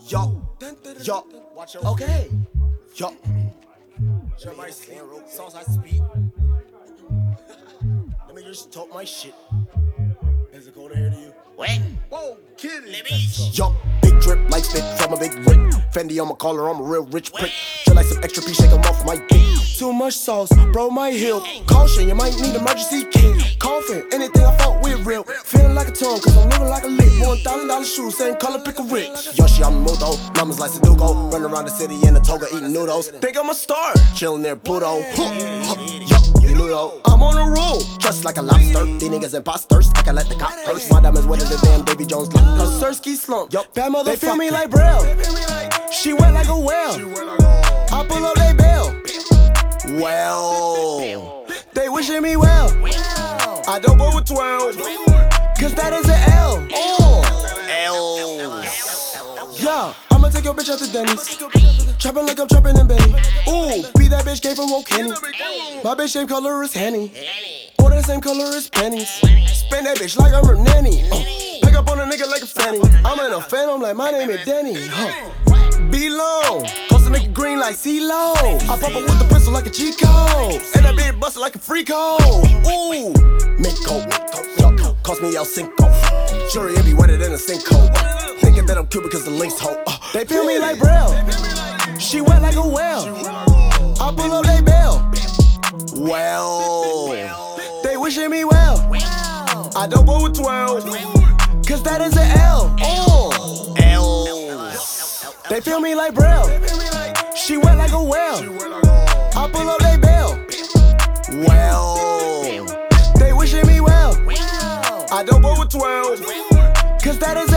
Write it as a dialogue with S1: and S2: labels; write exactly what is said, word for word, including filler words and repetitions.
S1: Yo, yo, okay, yo.
S2: Jeremiah sleep, sauce I speak. Let me just talk my shit. Is it cold to hear to you?
S3: What?
S2: Whoa, kid.
S3: Let me eat.
S1: Yo, big drip like spit from a big brick. Fendi on my collar, I'm a real rich prick. Feel like some extra P, shake 'em off my dick. Too much sauce, bro, my heel. Caution, you might need emergency kit. Coughing, anything I fought with real. Feeling like a tongue, cause I'm living like a lick. One thousand dollar shoes, same color, pick a rich. Yoshi, I'm Mudo, mamas like Sudoku. Running around the city in a toga, eating noodles. Think I'm a star, chilling near Pluto. Huh, huh, yo, you Ludo. I'm on a roll, just like a lobster. These niggas imposters, I can let the cop curse. My diamonds wetter than damn Davy Jones. Sirski slump, yo, bad motherfucker. They feel me like Braille. She wet like a whale. I pull up, they bail. Well, they wishing me well. I don't go with twelve, cause that is an L. Oh, L. Yeah, I'ma take your bitch out to Denny's. Trapping like I'm trapping in Benny. Ooh, be that bitch came from Oak Kenny. My bitch same color as Henny. Or the same color as pennies. Spin that bitch like I'm her nanny. Uh, pick up on a nigga like a fanny. I'm in a phantom like my name is Denny. Huh. Be long, cause a nigga green like C-Lo. I pop up with the pistol like a cheat code. And that bitch bustin' like a free code. Ooh, Miko, yo, cost me El Cinco. Jury, it be wetter than a sinkhole. Uh, thinking that I'm cute because the links hold. Uh, they feel me like Braille. She wet like a whale. I pull up, they bail. Well, they wishing me well. I don't go with twelve, cause that is an L. Oh, L. They feel me like Braille. She wet like a whale. I pull up, they bail. Well, they wishing me well. I don't go with twelve, cause that is